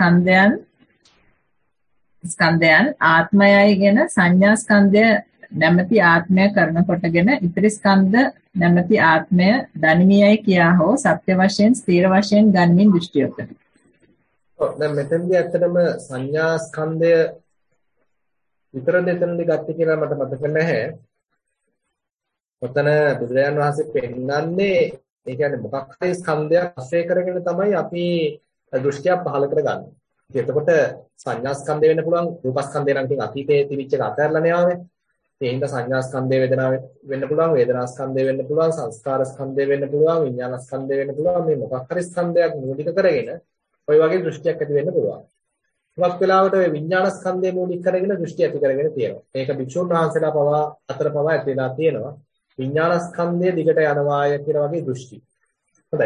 ස්කන්ධයන් ආත්මයයිගෙන සංඥා ස්කන්ධය නැමැති ආත්මය කරන කොටගෙන ඉතිරි ස්කන්ධ නැමැති ආත්මය දනිමියයි කියා හෝ සත්‍ය වශයෙන් ස්ථීර වශයෙන් ගන්මින් දෘෂ්ටියකට. ඔව් දැන් මෙතනදී ඇත්තටම සංඥා ස්කන්ධය විතර දෙතනදී ගත්තේ කියලා මට මතක නැහැ. ඔතන බුදුරජාණන් වහන්සේ පෙන්නන්නේ ඒ කියන්නේ මොකක් හරි ස්කන්ධයක් ආශ්‍රය කරගෙන තමයි අපි දෘෂ්ටියක් පහළ කරගන්නේ. ඉතින් එතකොට සංඥා ස්කන්ධය වෙන්න පුළුවන්, රූප ස්කන්ධය නම් ඉතින් අතීතයේ තිබිච්ච එක අතහැරලා යාවේ. ඒ හින්දා සංඥා ස්කන්ධය වේදනාව වෙන්න පුළුවන්, වේදනා ස්කන්ධය වෙන්න පුළුවන්, සංස්කාර ස්කන්ධය වෙන්න පුළුවන්, විඥාන ස්කන්ධය වෙන්න පුළුවන්. මේ මොකක් හරි ස්කන්ධයක් මූලික කරගෙන ওই වගේ දෘෂ්ටියක් ඇති වෙන්න පුළුවන්. මොකක් වෙලාවට ඔය විඥාන ස්කන්ධය මූලික කරගෙන දෘෂ්ටි ඇති කරගෙන තියෙනවා. මේක භික්ෂුන් වහන්සේලා පවා අතර පවා ඇති වෙලා තියෙනවා. විඥාන ස්කන්ධය දිගට යනවාය කියලා වගේ දෘෂ්ටි. හොඳයි.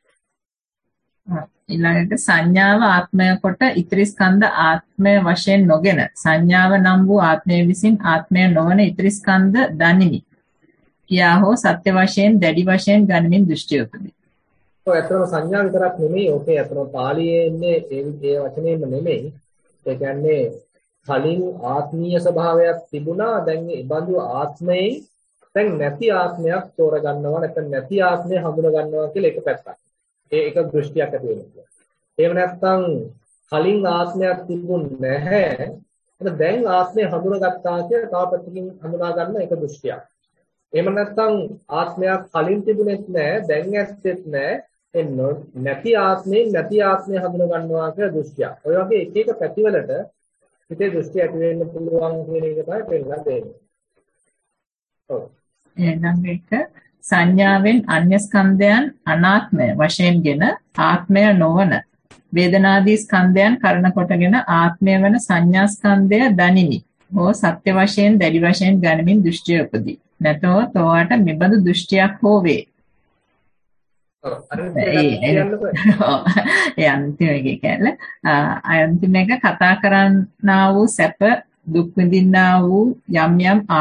ඊළඟට සංඥාව ආත්මය කොට ඉතිරි ස්කන්ධ ආත්මය වශයෙන් නොගෙන සංඥාව නම් වූ ආත්මය විසින් ආත්මය නොවන ඉතිරි ස්කන්ධ දනිමි. කියා හෝ සත්‍ය වශයෙන් දැඩි වශයෙන් ගනිමින් දෘෂ්ටි උපදී. ඔය අතරම සංඥා විතරක් නෙමෙයි. ඕකේ අතරම පාළියේ ඉන්නේ ඒ වචනේම නෙමෙයි. ඒ කියන්නේ කලින් ආත්මීය ස්වභාවයක් තිබුණා. දැන් ඒ බඳු ආත්මයේ දැන් නැති ආත්මයක් තෝරගන්නවා නැත්නම් නැති ආත්මය හඳුනා ගන්නවා කියලා එක පැත්තක්. ඒ එක දෘෂ්ටියක් ඇති වෙනවා. එහෙම නැත්නම් කලින් ආත්මයක් තිබුණ නැහැ. දැන් ආත්මය හඳුනාගත්තා කියලා තව පැත්තකින් හඳුනා ගන්න එක දෘෂ්ටියක්. එහෙම නැත්නම් ආත්මයක් කලින් තිබුණෙත් නැහැ, දැන් ඇත්තෙත් නැහැ. නැති ආත්මය හඳුනා ගන්නවා කියලා දෘෂ්ටියක්. ඔය වගේ එක එක පැතිවලට හිතේ දෘෂ්ටි ඇති වෙන්න පුළුවන් කියන එක තමයි පෙන්නලා දෙන්නේ. ඔව්. එහෙනම් එක සංඥාවෙන් අන්‍ය ස්කන්ධයන් අනාත්මය වශයෙන්ගෙන ආත්මය නොවන වේදනාදී ස්කන්ධයන් කරන කොටගෙන ආත්මය වන සංඥා ස්කන්ධය දනිමි. හෝ සත්‍ය වශයෙන් දැඩි වශයෙන් ගනිමින් දෘෂ්ටිය උපදී. නැතෝ තෝවට මෙබඳු දෘෂ්ටියක් හෝ වේ. අන්තිම එක කියන්නේ අන්තිම එක කතා කරන්නා වූ සැප දුක් විඳින්නා වූ යම්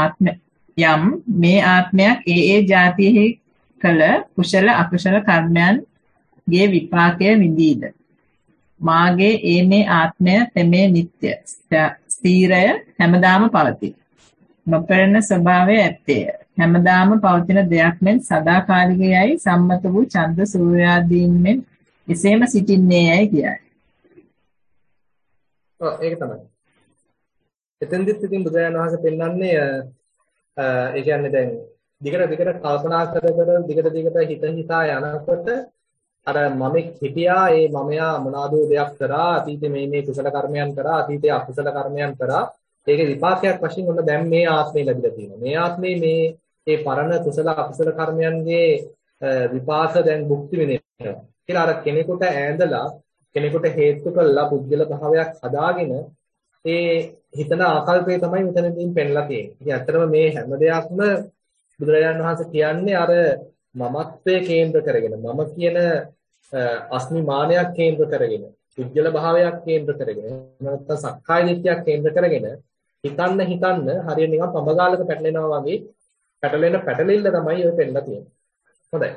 මේ ආත්මයක් ඒ જાතියෙහි කළ කුසල අකුසල කර්මයන්ගේ විපාකය විඳීද. මාගේ මේ ආත්මය තෙමේ නිට්ටය ස්ථීරය හැමදාම පවතී. නොපෙරෙන ස්වභාවය ඇත්තේය. හැමදාම පවතින දෙයක් මෙන් සදාකාලිකයයි සම්මත වූ චන්ද්‍ර සූර්යාදීන් මෙන් එසේම සිටින්නේ යයි කියයි. ඒක තමයි. එතෙන්දිත් ඉතින් බුදුරජාණන් වහන්සේ පෙන්වන්නේ ඒ කියන්නේ දැන් දිගට කල්පනා කර දිගට හිත හිතා යනකොට අර මමෙක් හිටියා ඒ මමයා මොනවාද දෙයක් කරා අතීතේ මේ කුසල කර්මයන් කරා අතීතේ අකුසල කර්මයන් කරා ඒකේ විපාකයක් වශයෙන් ඔන්න දැන් මේ ආත්මේ ලැබිලා තියෙනවා මේ ආත්මේ මේ පරණ කුසල අකුසල කර්මයන්ගේ විපාක දැන් භුක්ති විඳිනවා කියලා අර කෙනෙකුට ඈඳලා කෙනෙකුට හේතු කළා පුද්ගල භාවයක් හදාගෙන ඒ හිතන ආකල්පය තමයි මෙතනදීන් පෙන්ලා තියෙන්නේ. ඉතින් ඇත්තටම මේ හැම දෙයක්ම බුදුරජාණන් වහන්සේ කියන්නේ අර මමත්වයේ කේන්ද්‍ර කරගෙන මම කියන අස්මිමානයක් කේන්ද්‍ර කරගෙන පුද්ගල භාවයක් කේන්ද්‍ර කරගෙන නැත්නම් සක්කාය දිට්ඨියක් කේන්ද්‍ර කරගෙන හිතන්න හරියට නිකන් පඹගාලක පැටලෙනවා වගේ පැටලෙන්න තමයි ඔය පෙන්නලා තියෙන්නේ. හොඳයි.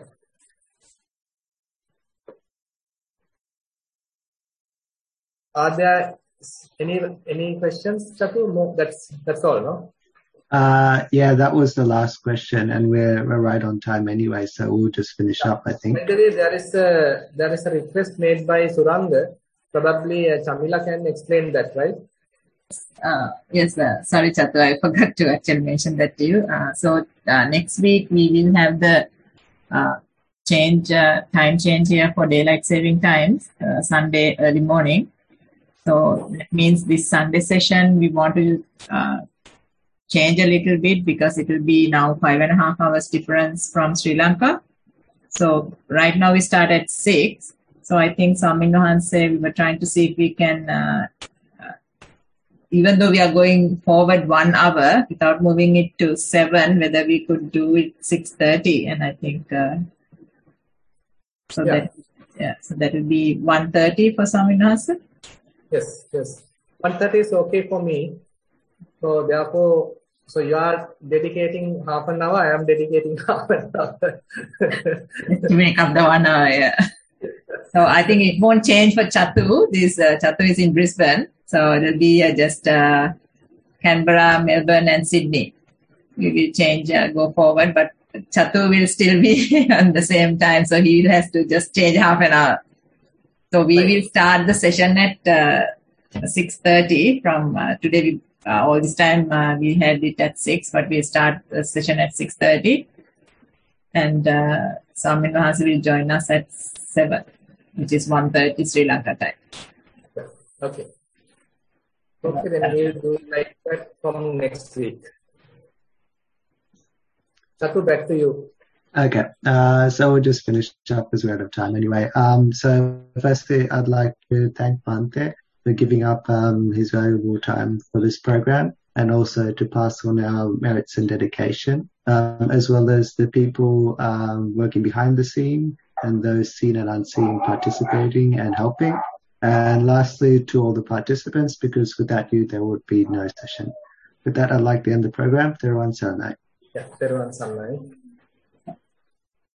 Are there any questions, Chatu? No, that's all, no? Yeah, that was the last question, and we're right on time anyway, so we'll just finish up, I think. There is a request made by Suranga. Probably Chamila can explain that, right? Yes, sorry, Chatu, I forgot to actually mention that to you. So next week we will have the time change here for daylight saving times, Sunday early morning. So that means this Sunday session we want to change a little bit because it will be now 5.5 hours difference from Sri Lanka. So right now we start at 6. So I think Swami Nohan said we were trying to see if we can, even though we are going forward 1 hour without moving it to 7, whether we could do it 6:30. And I think so that will be 1:30 for Swami Nohan. Yes. 1:30 is okay for me. So therefore, you are dedicating half an hour. I am dedicating half an hour. To make up the 1 hour, yeah. So I think it won't change for Chatu. This Chatu is in Brisbane. So it will be just Canberra, Melbourne and Sydney. We will change, go forward. But Chatu will still be on the same time. So he has to just change half an hour. So we will start the session at 6:30 from today. All this time we had it at 6, but we start the session at 6:30. And Swami Mahasi will join us at 7, which is 1:30 Sri Lanka time. Okay. Okay, then we'll do like that from next week. Chatu, back to you. Okay, so we'll just finish up as we're out of time anyway. So firstly, I'd like to thank Bhante for giving up his valuable time for this program and also to pass on our merits and dedication, as well as the people working behind the scene and those seen and unseen participating and helping. And lastly, to all the participants, because without you, there would be no session. With that, I'd like to end the program. Theruvan Saranai. Yeah, Theruvan Saranai.